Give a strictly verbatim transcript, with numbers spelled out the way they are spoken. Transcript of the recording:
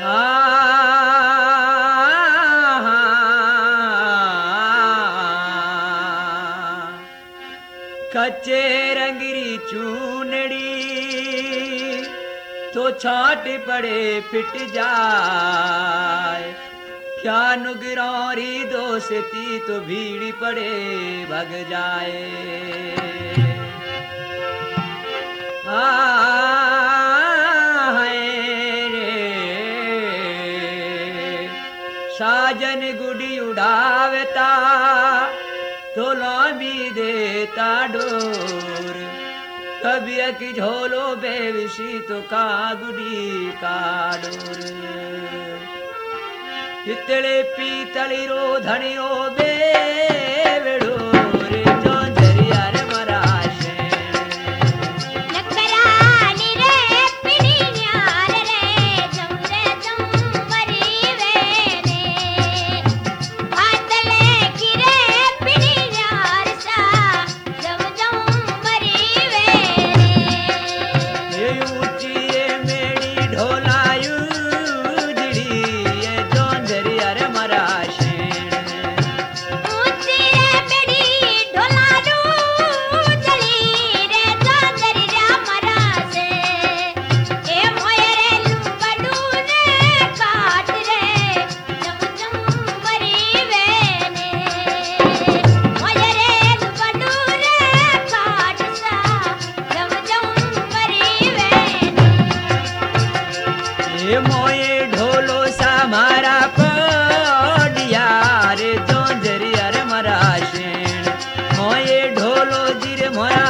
कच्चे रंगरी चूनड़ी तो छाट पड़े फिट जाए, क्या नुगरौरी दोस्ती तो भीड़ पड़े भग जाए। साजन गुड़ी उड़ावता तो लामी देता डोर, कभी की झोलो बेविशी तो का गुड़ी का डोर। इतने पीतली रो धनियो बेवड़ो रे जो झरियार मराशे। नकरानी रे पिड़ियार रे जमरे जमरी वेने, हाथले गिरे पिड़ियार सा जम जमरी वेने। ये ऊंची ये मेरी ढोलायू जिड़ी ये जो झरियार मराशे। ऊंची रे बेड़ी ढोलाडू जली रे जांदरी रा मरासे, ए मोयरे लुबडू ने काट रे जम जम मरी वेने। मोयरे लुबडू रे काट सा जम जम मरी वेने। ये मोये ढोलो सा मारा पडिया रे जो झरियार मराशे। मोये ढोलो जिरे मोरा